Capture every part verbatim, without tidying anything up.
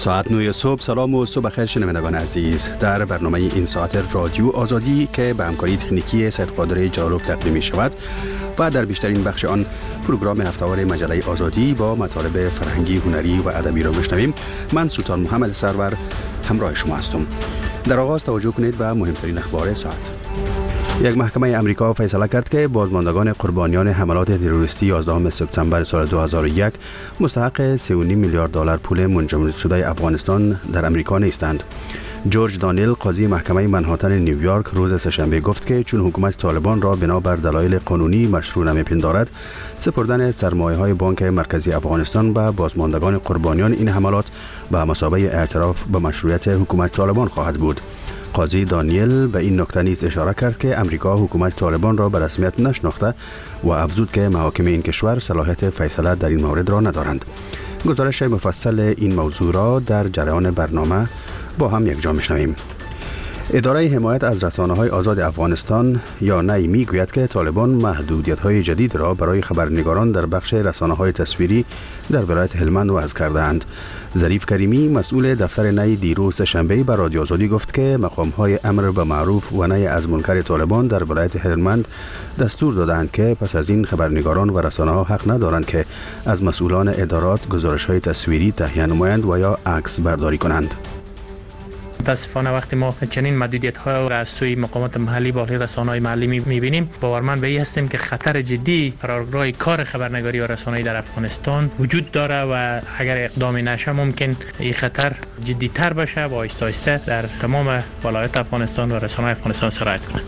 ساعت نه صبح. سلام و صبح خیر شنوندگان عزیز. در برنامه این ساعت رادیو آزادی که به همکاری تکنیکی سید قادر جلالوف تقدیم می شود و در بیشترین بخش آن پروگرام هفته‌وار مجله آزادی با مطالب فرهنگی، هنری و ادبی را میشنویم. من سلطان محمد سرور همراه شما هستم. در آغاز توجه کنید به مهمترین اخبار ساعت. یک محکمه امریکا فیصله کرد که بازماندگان قربانیان حملات تروریستی یازدهم سپتامبر سال دو هزار و یک مستحق سه و نیم میلیارد دلار پول منجمد شده افغانستان در امریکا نیستند. جورج دانیل، قاضی محکمه منهاتن نیویورک، روز سه‌شنبه گفت که چون حکومت طالبان را بنابر دلایل قانونی مشروع نمی‌پندارد، سپردن سرمایه‌های بانک مرکزی افغانستان به بازماندگان قربانیان این حملات به مثابه اعتراف به مشروعیت حکومت طالبان خواهد بود. قاضی دانیل به این نکته نیز اشاره کرد که امریکا حکومت طالبان را به رسمیت نشناخته و افزود که محاکم این کشور صلاحیت فیصله در این مورد را ندارند. گزارش مفصل این موضوع را در جریان برنامه با هم یک جا میشنویم. اداره حمایت از رسانه‌های آزاد افغانستان یا نی میگوید که طالبان محدودیت‌های جدید را برای خبرنگاران در بخش رسانه‌های تصویری در ولایت هلمند وضع کرده‌اند. ظریف کریمی، مسئول دفتر نی، دیروز شنبه به رادیو آزادی گفت که مقام‌های امر به معروف و نهی از منکر طالبان در ولایت هلمند دستور دادند که پس از این خبرنگاران و رسانه‌ها حق ندارند که از مسئولان ادارات گزارش‌های تصویری تهیه نمایند و یا عکس برداری کنند. متاسفانه وقتی ما چنین محدودیت ها را از سوی مقامات محلی با رسانه‌های محلی می‌بینیم، باورمند به این هستیم که خطر جدی برای کار خبرنگاری و رسانه‌ای در افغانستان وجود داره و اگر اقدامی نشه ممکن این خطر جدی‌تر بشه و آهسته آهسته در تمام ولایات افغانستان و رسانه‌های افغانستان سرایت کنه.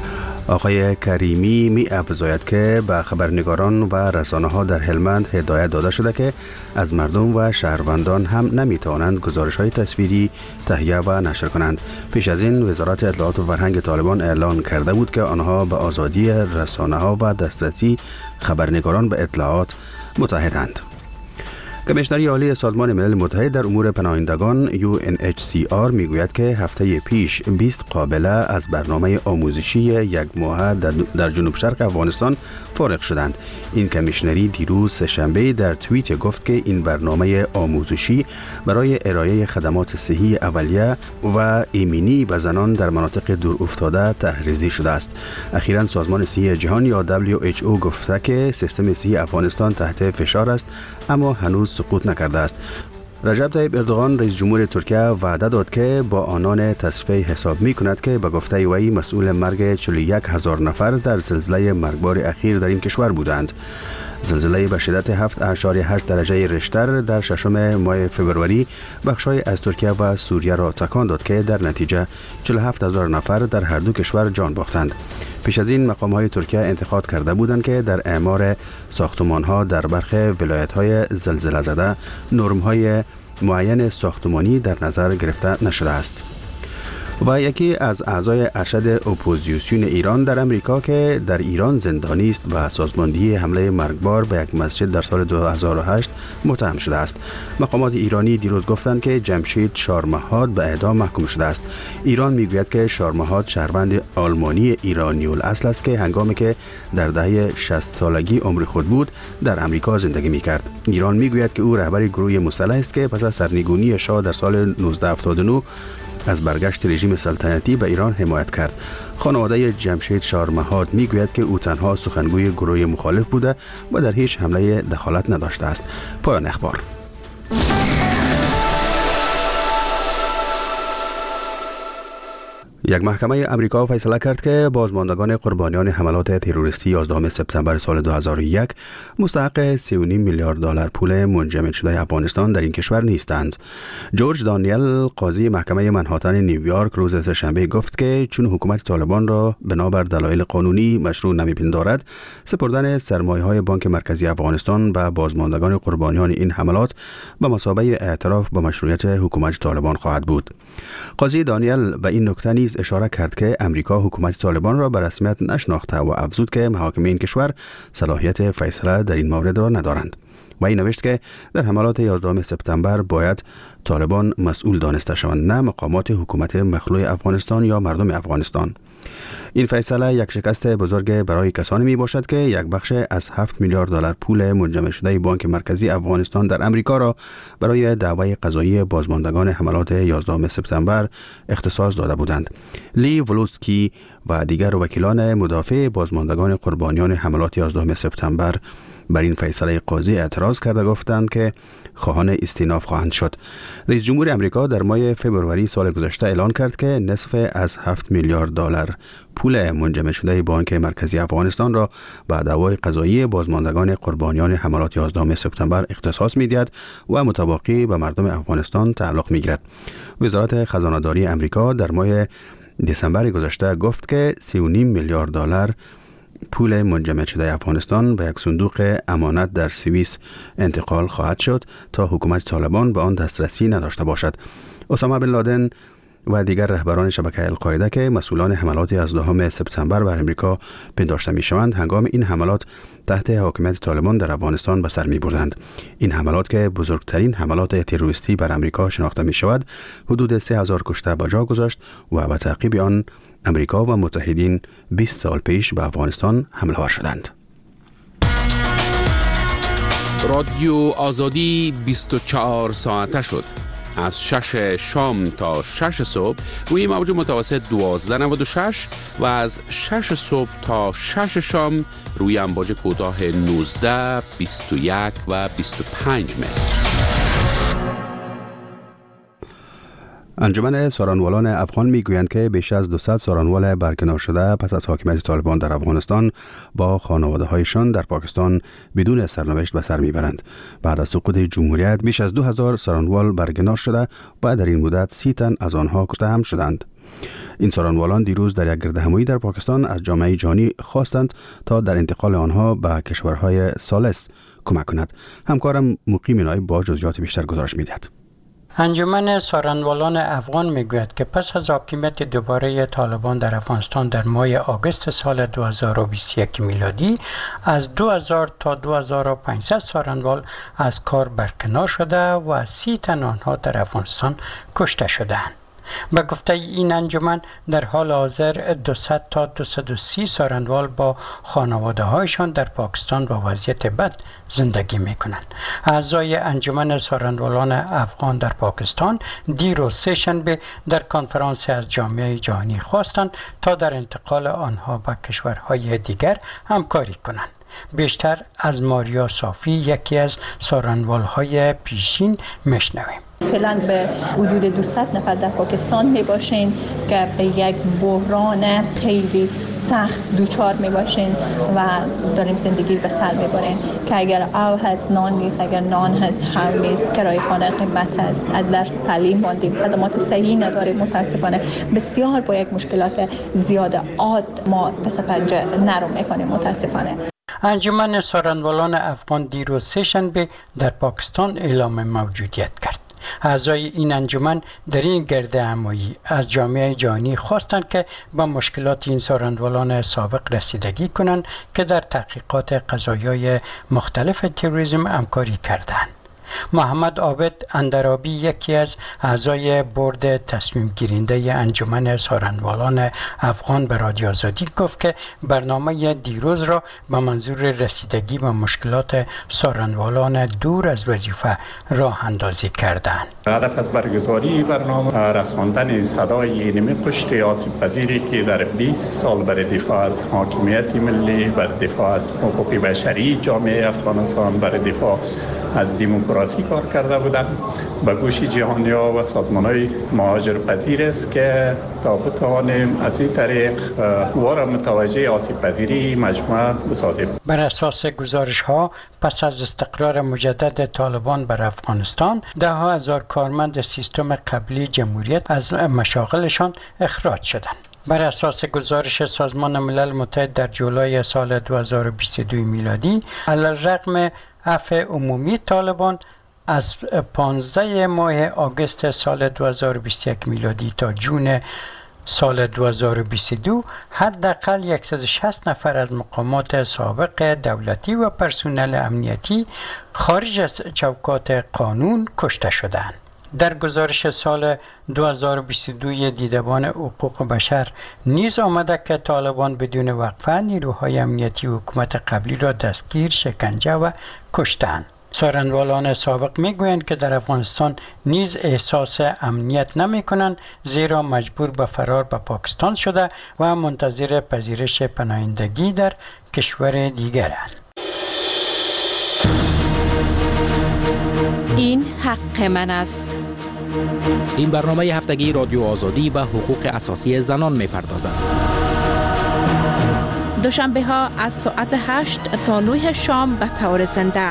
آقای کریمی می افزاید که به خبرنگاران و رسانه ها در هلمند هدایت داده شده که از مردم و شهروندان هم نمی توانند گزارش های تصویری تهیه و نشر کنند. پیش از این وزارت اطلاعات و فرهنگ طالبان اعلان کرده بود که آنها به آزادی رسانه ها و دسترسی خبرنگاران به اطلاعات متحدند. کمیشنری عالی سازمان ملل متحد در امور پناهندگان یو ان اچ سی آر میگوید که هفته پیش بیست قابله از برنامه آموزشی یک ماهه در جنوب شرق افغانستان فارغ شدند. این کمیشنری دیروز سه‌شنبه در توییت گفت که این برنامه آموزشی برای ارائه خدمات صحی اولیه و ایمنی به زنان در مناطق دور افتاده تحریزی شده است. اخیراً سازمان صحی جهانی یا دبلیو اچ او گفته که سیستم صحی افغانستان تحت فشار است اما هنوز سقوط نکرده است. رجب طیب اردوغان رئیس جمهور ترکیه وعده داد که با آنان تصفیه حساب می کند که به گفته وی مسئول مرگ چهل و یک هزار نفر در زلزله مرگبار اخیر در این کشور بودند. زلزله به شدت هفت اعشاریه هشت درجه ریشتر در ششم ماه فوریه بخش‌های از ترکیه و سوریه را تکان داد که در نتیجه چهل و هفت هزار نفر در هر دو کشور جان باختند. پیش از این مقام‌های ترکیه انتقاد کرده بودند که در اعمار ساختمان‌ها در برخی ولایت‌های زلزله زده نرم‌های معین ساختمانی در نظر گرفته نشده است. و یکی از اعضای ارشد اپوزیسیون ایران در امریکا که در ایران زندانی است و سازماندهی حمله مرگبار به یک مسجد در سال دو هزار و هشت متهم شده است. مقامات ایرانی دیروز گفتند که جمشید شارمهاد به اعدام محکوم شده است. ایران میگوید که شارمهاد شهروند آلمانی ایرانی الاصل است که هنگامی که در دهه شصت سالگی عمر خود بود در امریکا زندگی میکرد. ایران میگوید که او رهبر گروه مسلح است که پس از سرنگونی شاه در سال نوزده هفتاد و نه از برگشت رژیم سلطنتی به ایران حمایت کرد. خانواده جمشید شارمهاد میگوید که او تنها سخنگوی گروه مخالف بوده و در هیچ حمله دخالت نداشته است. پایان اخبار. یک محکمه امریکا فیصله کرد که بازماندگان قربانیان حملات تروریستی یازدهم سپتامبر سال دو هزار و یک مستحق سه و نیم میلیارد دلار پول منجمد شده افغانستان در این کشور نیستند. جورج دانیل، قاضی محکمه منهاتن نیویورک، روز سه‌شنبه گفت که چون حکومت طالبان را بنابر دلایل قانونی مشروع نمی‌پندارد، سپردن سرمایه‌های بانک مرکزی افغانستان به بازماندگان قربانیان این حملات به مثابه اعتراف به مشروعیت حکومت طالبان خواهد بود. قاضی دانیل به این نکته نیز اشاره کرد که امریکا حکومت طالبان را به رسمیت نشناخته و افزود که محاکم این کشور صلاحیت فیصله در این مورد را ندارند. و این نوشت که در حملات یازدهم سپتامبر باید طالبان مسئول دانسته شوند، نه مقامات حکومت مخلوع افغانستان یا مردم افغانستان. این فیصله یک شکست بزرگ برای کسانی می باشد که یک بخش از هفت میلیارد دلار پول منجمد شده بانک مرکزی افغانستان در امریکا را برای دعوای قضایی بازماندگان حملات یازدهم سپتامبر اختصاص داده بودند. لی ولوتسکی و دیگر وکیلان مدافع بازماندگان قربانیان حملات یازدهم سپتامبر بر این فیصله قاضی اعتراض کرده گفتند که خواهان استیناف خواهند شد. رئیس جمهور امریکا در ماه فوریه سال گذشته اعلان کرد که نصف از هفت میلیارد دلار پول منجمد شده بانک مرکزی افغانستان را به دعوای قضایی بازماندگان قربانیان حملات یازدهم سپتامبر اختصاص می‌دهد و متباقی به مردم افغانستان تعلق می‌گیرد. وزارت خزانه‌داری امریکا در ماه دسامبر گذشته گفت که سی و نیم میلیارد دلار پول منجمد شده افغانستان به یک صندوق امانت در سوئیس انتقال خواهد شد تا حکومت طالبان به آن دسترسی نداشته باشد. اسامه بن لادن و دیگر رهبران شبکه القاعده که مسئولان حملات یازدهم سپتامبر بر امریکا پنداشته می شوند، هنگام این حملات تحت حاکمیت طالبان در افغانستان به سر می بردند. این حملات که بزرگترین حملات تروریستی بر امریکا شناخته می شود، حدود سه هزار کشته به جا گذاشت و به تعقیب آن امریکا و متحدین بیست سال پیش به افغانستان حمله ور شدند. رادیو آزادی بیست و چهار ساعته شد. از شش شام تا شش صبح روی موج متوسط دوازده نود و شش و از شش صبح تا شش شام روی امواج کوتاه نوزده، بیست و یک و بیست و پنج متر. انجمن سارانوالان افغان میگویند که بیش از دویست سارانوال برکنار شده پس از حاکمیت طالبان در افغانستان با خانواده هایشان در پاکستان بدون سرنوشت به سر میبرند. بعد از سقوط جمهوریت بیش از دو هزار سارانوال برکنار شده و در این مدت سی تن از آنها کشته هم شدند. این سارانوالان دیروز در یک گردهمایی در پاکستان از جامعه جهانی خواستند تا در انتقال آنها به کشورهای ثالث کمک کند. همکارم مقیم نایب با جزئیات بیشتر گزارش میدهد. انجمن سارانوالان افغان میگوید که پس از حاکمیت دوباره طالبان در افغانستان در ماه آگوست سال دو هزار و بیست و یک میلادی از دو هزار تا دو هزار و پانصد سارانوال از کار برکنار شده و سی تن آنها در افغانستان کشته شدند. به گفته این انجمن در حال حاضر دویست تا دویست و سی سارانوال با خانواده هایشان در پاکستان با وضعیت بد زندگی می کنند. اعضای انجمن سارانوالان افغان در پاکستان دیروز سه شنبه در کنفرانس از جامعه جهانی خواستند تا در انتقال آنها به کشورهای دیگر همکاری کنند. بیشتر از ماریا صافی، یکی از سارانوالهای پیشین، میشنویم. فعلا به حدود دویست نفر در پاکستان می باشین که به یک بحران خیلی سخت دوچار می باشین و داریم زندگی به سر می بریم که اگر او هست نان نیست، اگر نان هست هم نیست، کرایه خانه قیمت هست، از درس تعلیم ماندیم، خدمات صحیح نداریم. متاسفانه بسیار با یک مشکلات زیاد عاد ما دست پنجه نرم میکنیم. متاسفانه انجمن سارانوالان افغان دیروز سه شنبه در پاکستان اعلام موجودیت کرد. اعضای این انجمن در این گردهمایی از جامعه جهانی خواستند که با مشکلات این سارانوالان سابق رسیدگی کنند که در تحقیقات قضایای مختلف تروریسم همکاری کردند. محمد عابد اندرابی، یکی از اعضای بورد تصمیم گیرنده انجمن سارانوالان افغان، به رادیو آزادی گفت که برنامه دیروز را به منظور رسیدگی به مشکلات سارانوالان دور از وظیفه راه اندازی کردند. هدف از برگزاری برنامه رساندن صدای نمی پشت آسیب پذیری که در بیست سال برای دفاع از حاکمیت ملی، برای دفاع از حقوق بشری جامعه افغانستان، برای دفاع از دموکراسی کار کرده بودند، به گوش جهانی‌ها و سازمان‌های مهاجرپذیر است که تا بتوانیم از این طریق وار متوجه آسیب پذیری مجموعه بسازیم. بر اساس گزارش‌ها پس از استقرار مجدد طالبان بر افغانستان، ده ها هزار کارمند سیستم قبلی جمهوریت از مشاغلشان اخراج شدند. بر اساس گزارش سازمان ملل متحد در جولای سال دو هزار و بیست و دو میلادی، علی‌رغم عفو عمومی طالبان از پانزده ماه آگوست سال دو هزار و بیست و یک میلادی تا جون سال دو هزار و بیست و دو حداقل صد و شصت نفر از مقامات سابق دولتی و پرسنل امنیتی خارج از چوکات قانون کشته شدند. در گزارش سال دو هزار و بیست و دو دیدبان حقوق بشر نیز آمده که طالبان بدون وقفه نیروهای امنیتی حکومت قبلی را دستگیر، شکنجه و کشتند. سارنوالان سابق میگویند که در افغانستان نیز احساس امنیت نمی کنند، زیرا مجبور به فرار به پاکستان شده و منتظر پذیرش پناهندگی در کشور دیگرند. این حق من است. این برنامه هفتگی رادیو آزادی به حقوق اساسی زنان می‌پردازد. دوشنبه ها از ساعت هشت تا نه شام به طور زنده.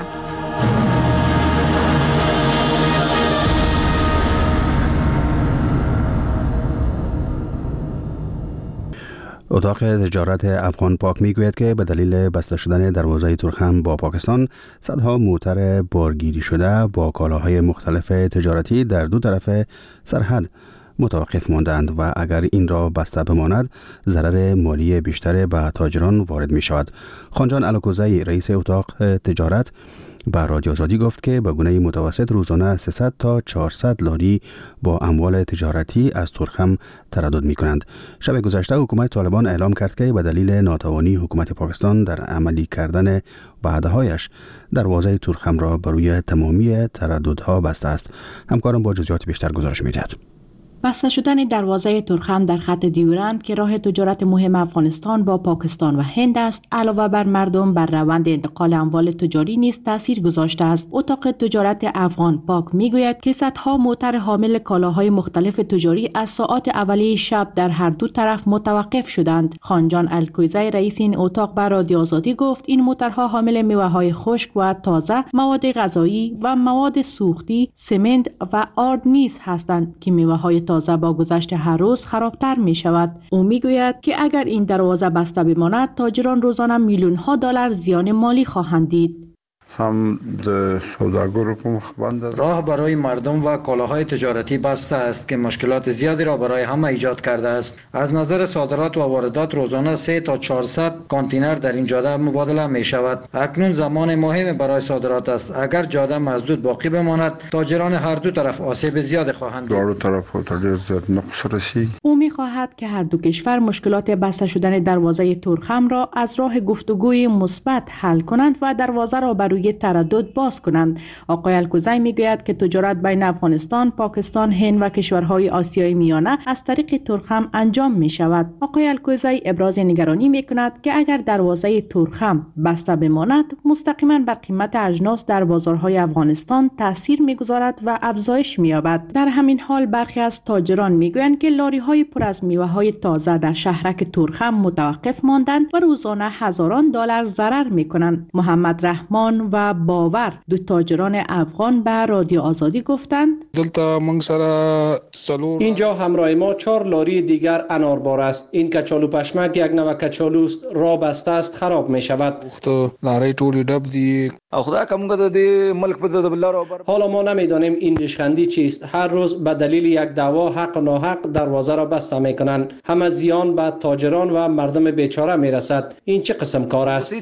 اتاق تجارت افغان پاک میگوید که به دلیل بسته شدن دروازه تورخم با پاکستان، صدها موتر بارگیری شده با کالاهای مختلف تجارتی در دو طرف سرحد متوقف ماندند و اگر این را بسته بماند ضرر مالی بیشتر به تاجران وارد می شود. خانجان الکوزی رئیس اتاق تجارت به رادیو آزادی گفت که به گونه متوسط روزانه سیصد تا چهارصد لاری با اموال تجارتی از تورخم تردد می کنند. شب گذشته حکومت طالبان اعلام کرد که به دلیل ناتوانی حکومت پاکستان در عملی کردن وعده‌هایش دروازه تورخم را بر روی تمامی ترددها بسته است. همکارم با جزئیات بیشتر گزارش می‌دهد. بسته شدن دروازه تورخم در خط دیورند که راه تجارت مهم افغانستان با پاکستان و هند است، علاوه بر مردم بر روند انتقال اموال تجاری نیز تاثیر گذاشته است. اتاق تجارت افغان پاک میگوید که صدها موتر حامل کالاهای مختلف تجاری از ساعات اولیه شب در هر دو طرف متوقف شدند. خانجان الکوزی رئیس این اتاق به رادیو آزادی گفت این موترها حامل میوه‌های خشک و تازه، مواد غذایی و مواد سوختی، سمنت و آرد نیز هستند که میوه‌های تازه با گذشت هر روز خرابتر می شود. او می گوید که اگر این دروازه بسته بماند، تاجران روزانه میلیون ها دلار زیان مالی خواهند دید. هم د سوداګرو په مخ باندې راه برای مردم و کالاهای تجارتی بسته است که مشکلات زیادی را برای همه ایجاد کرده است. از نظر صادرات و واردات روزانه سه تا چهارصد کانتینر در این جاده مبادله می شود. اکنون زمان مهم برای صادرات است. اگر جاده مسدود باقی بماند، تاجران هر دو طرف آسیب زیاد خواهند دید. دو طرف ته ډیر زیات نقص رسید. او می خواهد که هر دو کشور مشکلات بسته شدن دروازه تورخم را از راه گفتگوی مثبت حل کنند و دروازه را بر تردد باز کنند. آقای الکوزی میگوید که تجارت بین افغانستان، پاکستان، هند و کشورهای آسیای میانه از طریق تورخم انجام می شود. آقای الکوزی ابراز نگرانی می کند که اگر دروازه تورخم بسته بماند، مستقیما بر قیمت اجناس در بازارهای افغانستان تاثیر میگذارد و افزایش می‌یابد. در همین حال برخی از تاجران میگویند که لاری‌های پر از میوه‌های تازه در شهرک تورخم متوقف ماندند و روزانه هزاران دلار ضرر می‌کنند. محمد رحمان و باور دو تاجران افغان به رادیو آزادی گفتند اینجا همراه ما چهار لاری دیگر اناربار است. این کچالو پشمک یک نوع کچالو است، را بسته است، خراب می شود. حالا ما نمیدانیم این ریشخندی چیست. هر روز به دلیل یک دعوا حق و ناحق دروازه را بسته می کنند. همه زیان به تاجران و مردم بیچاره می رسد. این چه قسم کار است؟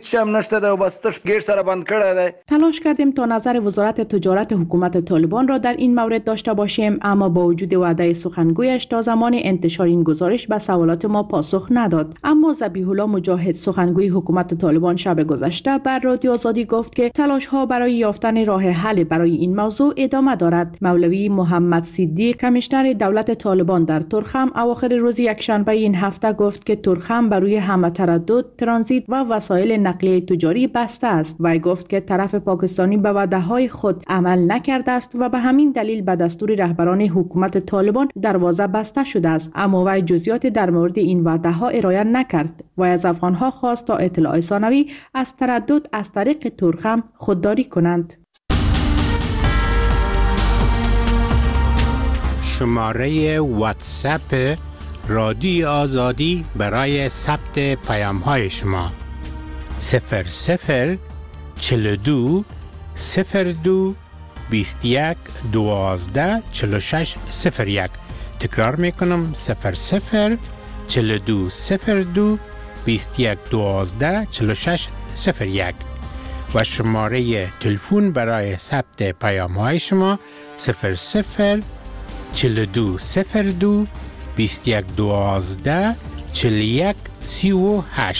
تلاش کردیم تا نظر وزارت تجارت حکومت طالبان را در این مورد داشته باشیم، اما با وجود وعده سخنگویش تا زمان انتشار این گزارش به سوالات ما پاسخ نداد. اما ذبیح الله مجاهد سخنگوی حکومت طالبان شب گذشته بر رادیو آزادی گفت که تلاش ها برای یافتن راه حل برای این موضوع ادامه دارد. مولوی محمد صدیق کمیشنر دولت طالبان در تورخم اواخر روز یکشنبه این هفته گفت که تورخم بر روی همه تردد، ترانزیت و وسایل نقلیه تجاری بسته است و گفت که طرف پاکستانی به وعده‌های خود عمل نکرده است و به همین دلیل به دستور رهبران حکومت طالبان دروازه بسته شده است. اما وی جزئیات در مورد این وعده‌ها ارائه نکرد و از افغان‌ها خواست تا اطلاع ثانوی از تردد از طریق تورخم خودداری کنند. شماره واتساپ رادیو آزادی برای ثبت پیام‌های شما صفر صفر چهل و دو صفر دو بیست و یک دوازده چهل و شش صفر یک. تکرار میکنم صفر صفر چهل و دو صفر دو بیست و یک دوازده چهل و شش صفر یک. و شماره تلفن برای ثبت پیام های شما صفر صفر چهل و دو صفر دو بیست و یک دوازده چهل و یک سی و هشت.